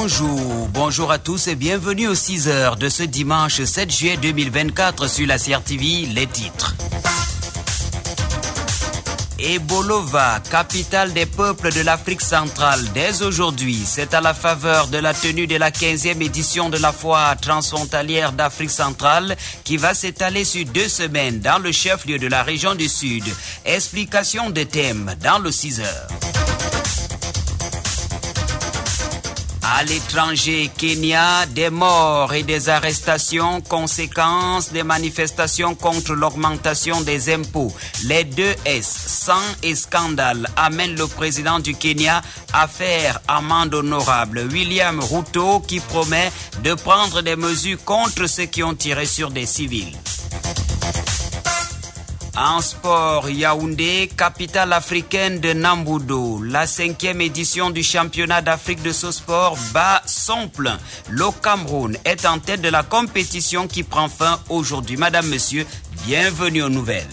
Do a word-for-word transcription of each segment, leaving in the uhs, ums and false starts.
Bonjour, bonjour à tous et bienvenue aux six heures de ce dimanche sept juillet deux mille vingt-quatre sur la C R T V, les titres. Et Bolova, capitale des peuples de l'Afrique centrale, dès aujourd'hui, c'est à la faveur de la tenue de la quinzième édition de la foire transfrontalière d'Afrique centrale qui va s'étaler sur deux semaines dans le chef-lieu de la région du Sud. Explication des thèmes dans le six heures. À l'étranger, Kenya, des morts et des arrestations, conséquences des manifestations contre l'augmentation des impôts. Les deux S, sang et scandale, amènent le président du Kenya à faire amende honorable, William Ruto, qui promet de prendre des mesures contre ceux qui ont tiré sur des civils. En sport, Yaoundé, capitale africaine de Nambudo. La cinquième édition du championnat d'Afrique de ce sport bat son plein. Le Cameroun est en tête de la compétition qui prend fin aujourd'hui. Madame, Monsieur, bienvenue aux nouvelles.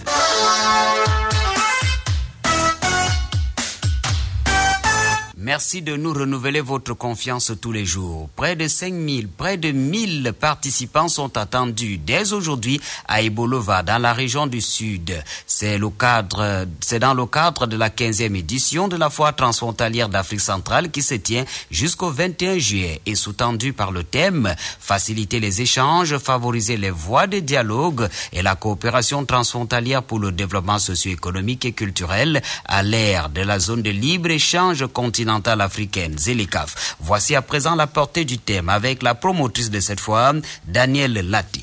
Merci de nous renouveler votre confiance tous les jours. Près de cinq mille, près de mille participants sont attendus dès aujourd'hui à Bolova, dans la région du Sud. C'est le cadre, c'est dans le cadre de la quinzième édition de la foire transfrontalière d'Afrique centrale qui se tient jusqu'au vingt et un juillet et sous-tendu par le thème faciliter les échanges, favoriser les voies de dialogue et la coopération transfrontalière pour le développement socio-économique et culturel à l'ère de la zone de libre-échange continentale africaine, ZLECAf. Voici à présent la portée du thème avec la promotrice de cette fois, Danielle Lati.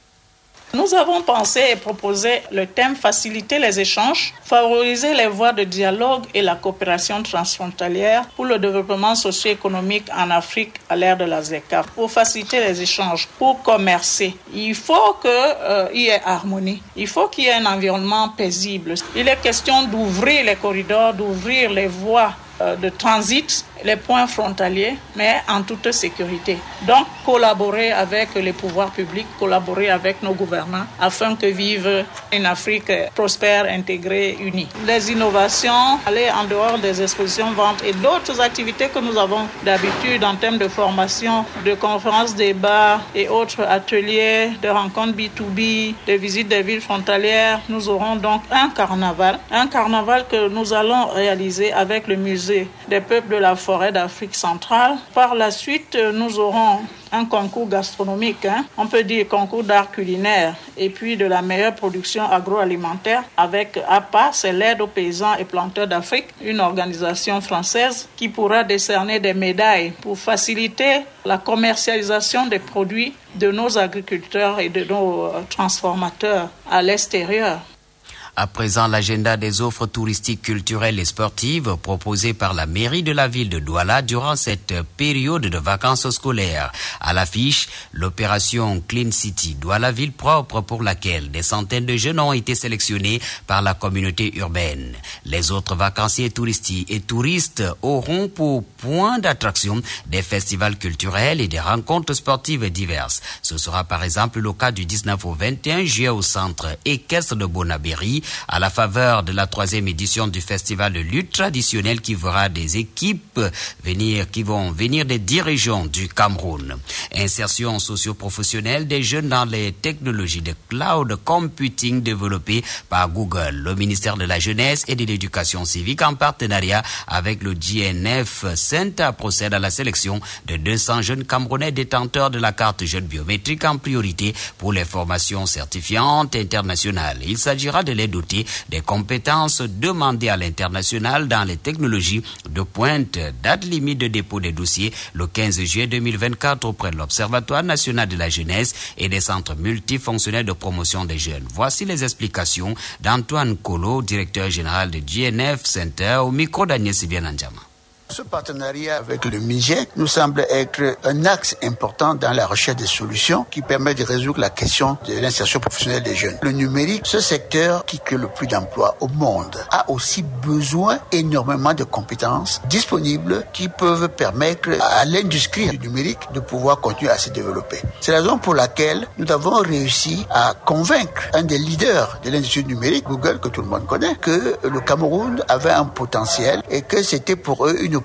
Nous avons pensé et proposé le thème faciliter les échanges, favoriser les voies de dialogue et la coopération transfrontalière pour le développement socio-économique en Afrique à l'ère de la ZLECAf. Pour faciliter les échanges, pour commercer, il faut qu'il euh, y ait harmonie, il faut qu'il y ait un environnement paisible. Il est question d'ouvrir les corridors, d'ouvrir les voies de transit, les points frontaliers, mais en toute sécurité. Donc, collaborer avec les pouvoirs publics, collaborer avec nos gouvernants, afin que vive une Afrique prospère, intégrée, unie. Les innovations, aller en dehors des expositions ventes et d'autres activités que nous avons d'habitude en termes de formation, de conférences, débats et autres ateliers, de rencontres B deux B, de visites des villes frontalières. Nous aurons donc un carnaval, un carnaval que nous allons réaliser avec le musée des peuples de la forêt d'Afrique centrale. Par la suite, nous aurons un concours gastronomique, hein. On peut dire concours d'art culinaire, et puis de la meilleure production agroalimentaire avec A P A, c'est l'aide aux paysans et planteurs d'Afrique, une organisation française qui pourra décerner des médailles pour faciliter la commercialisation des produits de nos agriculteurs et de nos transformateurs à l'extérieur. À présent, l'agenda des offres touristiques, culturelles et sportives proposées par la mairie de la ville de Douala durant cette période de vacances scolaires. À l'affiche, l'opération Clean City Douala Ville Propre pour laquelle des centaines de jeunes ont été sélectionnés par la communauté urbaine. Les autres vacanciers touristiques et touristes auront pour point d'attraction des festivals culturels et des rencontres sportives diverses. Ce sera par exemple le cas du dix-neuf au vingt et un juillet au centre équestre de Bonabéry, à la faveur de la troisième édition du festival de lutte traditionnelle qui verra des équipes venir, qui vont venir des dix régions du Cameroun. Insertion socio-professionnelle des jeunes dans les technologies de cloud computing développées par Google. Le ministère de la Jeunesse et de l'Éducation civique en partenariat avec le G N F Center procède à la sélection de deux cents jeunes Camerounais détenteurs de la carte jeune biométrique en priorité pour les formations certifiantes internationales. Il s'agira de les doter des compétences demandées à l'international dans les technologies de pointe. Date limite de dépôt des dossiers le quinze juillet deux mille vingt-quatre auprès de l'Observatoire national de la jeunesse et des centres multifonctionnels de promotion des jeunes. Voici les explications d'Antoine Kolo, directeur général de G N F Center, au micro d'Agnès Sibianandjama. Ce partenariat avec le M I G E nous semble être un axe important dans la recherche des solutions qui permet de résoudre la question de l'insertion professionnelle des jeunes. Le numérique, ce secteur qui crée le plus d'emplois au monde, a aussi besoin énormément de compétences disponibles qui peuvent permettre à l'industrie du numérique de pouvoir continuer à se développer. C'est la raison pour laquelle nous avons réussi à convaincre un des leaders de l'industrie numérique, Google, que tout le monde connaît, que le Cameroun avait un potentiel et que c'était pour eux une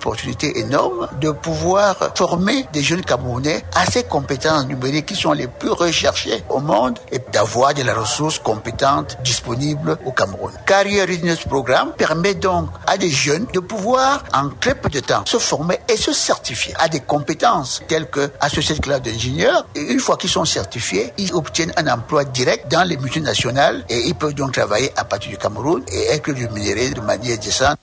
opportunité énorme de pouvoir former des jeunes Camerounais à ces compétences numériques qui sont les plus recherchées au monde et d'avoir de la ressource compétente disponible au Cameroun. Career Readiness Programme permet donc à des jeunes de pouvoir en très peu de temps se former et se certifier à des compétences telles que Associate Cloud Engineer. Et une fois qu'ils sont certifiés, ils obtiennent un emploi direct dans les multinationales et ils peuvent donc travailler à partir du Cameroun et être rémunérés de manière décente.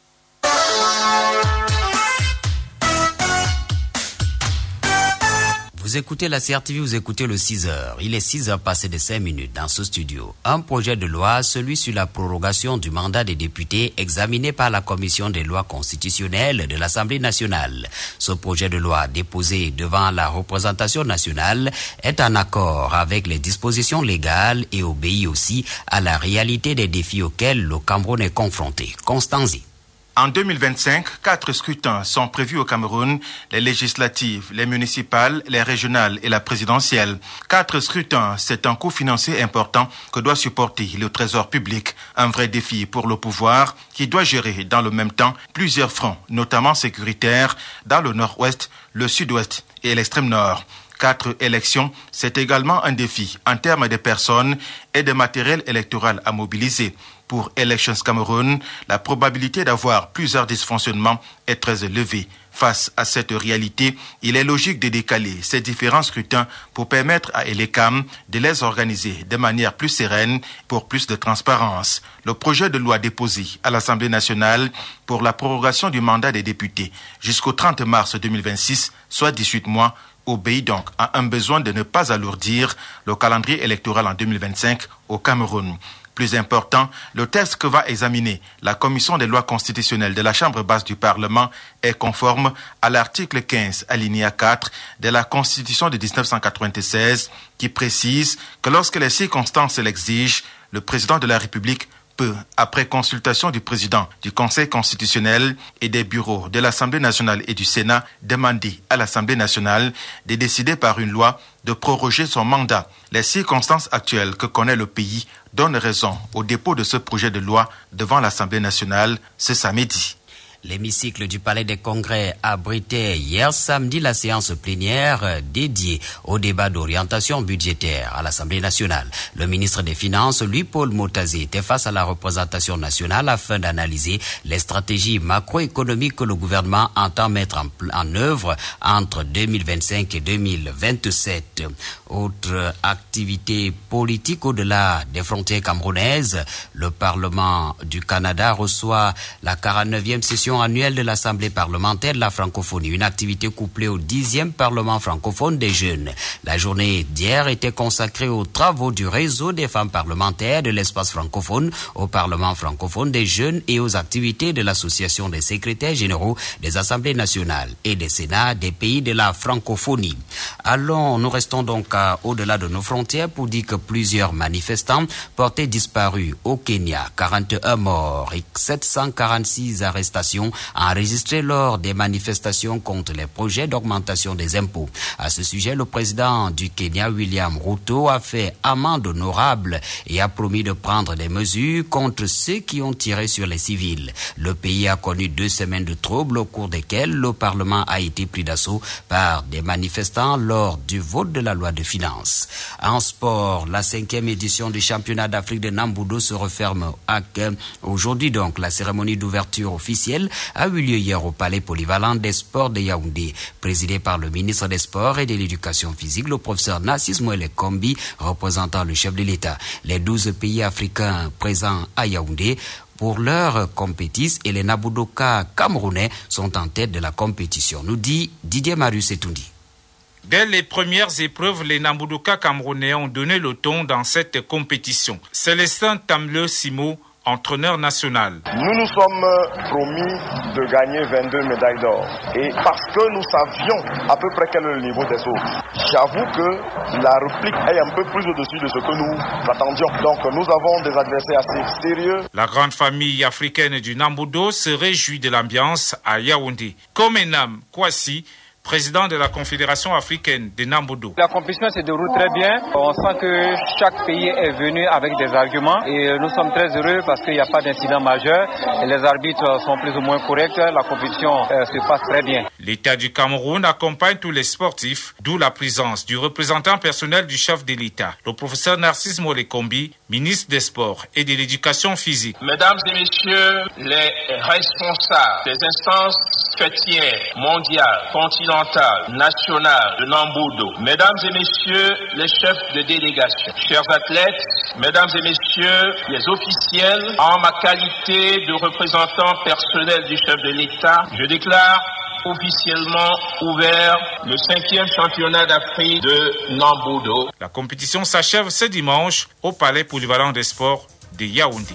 Vous écoutez la C R T V, vous écoutez le six heures. Il est six heures passées de cinq minutes dans ce studio. Un projet de loi, celui sur la prorogation du mandat des députés, examiné par la Commission des lois constitutionnelles de l'Assemblée nationale. Ce projet de loi, déposé devant la représentation nationale, est en accord avec les dispositions légales et obéit aussi à la réalité des défis auxquels le Cameroun est confronté. Constanzi. En deux mille vingt-cinq, quatre scrutins sont prévus au Cameroun, les législatives, les municipales, les régionales et la présidentielle. Quatre scrutins, c'est un coût financier important que doit supporter le trésor public. Un vrai défi pour le pouvoir qui doit gérer dans le même temps plusieurs fronts, notamment sécuritaires, dans le nord-ouest, le sud-ouest et l'extrême nord. Quatre élections, c'est également un défi en termes de personnes et de matériel électoral à mobiliser. Pour Elections Cameroun, la probabilité d'avoir plusieurs dysfonctionnements est très élevée. Face à cette réalité, il est logique de décaler ces différents scrutins pour permettre à Elecam de les organiser de manière plus sereine pour plus de transparence. Le projet de loi déposé à l'Assemblée nationale pour la prorogation du mandat des députés jusqu'au trente mars deux mille vingt-six, soit dix-huit mois, obéit donc à un besoin de ne pas alourdir le calendrier électoral en deux mille vingt-cinq au Cameroun. Plus important, le texte que va examiner la Commission des lois constitutionnelles de la Chambre basse du Parlement est conforme à l'article quinze, alinéa quatre de la Constitution de dix-neuf cent quatre-vingt-seize qui précise que lorsque les circonstances l'exigent, le président de la République peut, après consultation du président du Conseil constitutionnel et des bureaux de l'Assemblée nationale et du Sénat, demander à l'Assemblée nationale de décider par une loi de proroger son mandat. Les circonstances actuelles que connaît le pays donnent raison au dépôt de ce projet de loi devant l'Assemblée nationale ce samedi. L'hémicycle du Palais des Congrès abritait hier samedi la séance plénière dédiée au débat d'orientation budgétaire à l'Assemblée nationale. Le ministre des Finances, Louis-Paul Motazé, était face à la représentation nationale afin d'analyser les stratégies macroéconomiques que le gouvernement entend mettre en, en œuvre entre deux mille vingt-cinq et deux mille vingt-sept. Autre activité politique au-delà des frontières camerounaises, le Parlement du Canada reçoit la quarante-neuvième session annuelle de l'Assemblée parlementaire de la francophonie, une activité couplée au dixième Parlement francophone des jeunes. La journée d'hier était consacrée aux travaux du réseau des femmes parlementaires de l'espace francophone, au Parlement francophone des jeunes et aux activités de l'Association des secrétaires généraux des Assemblées nationales et des Sénats des pays de la francophonie. Allons, nous restons donc à, au-delà de nos frontières pour dire que plusieurs manifestants portés disparus au Kenya, quarante et un morts et sept cent quarante-six arrestations enregistrées lors des manifestations contre les projets d'augmentation des impôts. À ce sujet, le président du Kenya, William Ruto, a fait amende honorable et a promis de prendre des mesures contre ceux qui ont tiré sur les civils. Le pays a connu deux semaines de troubles au cours desquelles le Parlement a été pris d'assaut par des manifestants lors du vote de la loi de finances. En sport, la cinquième édition du championnat d'Afrique de Nambudo se referme à aujourd'hui. Donc, la cérémonie d'ouverture officielle a eu lieu hier au Palais polyvalent des sports de Yaoundé, présidé par le ministre des Sports et de l'Éducation physique, le professeur Nassis Moele Kombi, représentant le chef de l'État. Les douze pays africains présents à Yaoundé pour leur compétition et les Nabudoka camerounais sont en tête de la compétition, nous dit Didier Marius Etoundi. Dès les premières épreuves, les Nabudoka camerounais ont donné le ton dans cette compétition. Célestin Tamle Simo, entraîneur national. Nous nous sommes promis de gagner vingt-deux médailles d'or. Et parce que nous savions à peu près quel est le niveau des autres, j'avoue que la réplique est un peu plus au-dessus de ce que nous attendions. Donc nous avons des adversaires assez sérieux. La grande famille africaine du Nambudo se réjouit de l'ambiance à Yaoundé. Komenam Kwasi, président de la Confédération africaine de Nambudo. La compétition se déroule très bien. On sent que chaque pays est venu avec des arguments et nous sommes très heureux parce qu'il n'y a pas d'incident majeur. Les arbitres sont plus ou moins corrects. La compétition euh, se passe très bien. L'État du Cameroun accompagne tous les sportifs, d'où la présence du représentant personnel du chef de l'État, le professeur Narcisse Molekombi, ministre des Sports et de l'Éducation physique. Mesdames et messieurs les responsables des instances fêtières, mondiales, continentales, nationales de Nambudo, mesdames et messieurs les chefs de délégation, chers athlètes, mesdames et messieurs les officiels, en ma qualité de représentant personnel du chef de l'État, je déclare officiellement ouvert le cinquième championnat d'Afrique de Nambudo. La compétition s'achève ce dimanche au Palais polyvalent des sports de Yaoundé.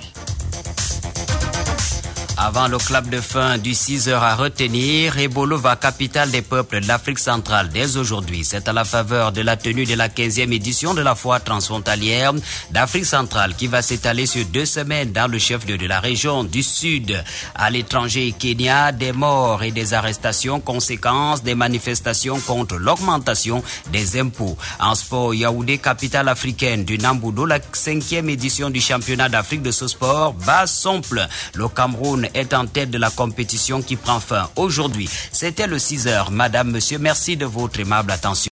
Avant le clap de fin du six heures à retenir, Ebolova, capitale des peuples de l'Afrique centrale, dès aujourd'hui. C'est à la faveur de la tenue de la quinzième édition de la foire transfrontalière d'Afrique centrale qui va s'étaler sur deux semaines dans le chef-lieu de la région du Sud. À l'étranger, Kenya, des morts et des arrestations, conséquences des manifestations contre l'augmentation des impôts. En sport, Yaoundé, capitale africaine du Nambudo, la cinquième édition du championnat d'Afrique de ce sport bat son plein. Le Cameroun est en tête de la compétition qui prend fin aujourd'hui. C'était le six heures. Madame, monsieur, merci de votre aimable attention.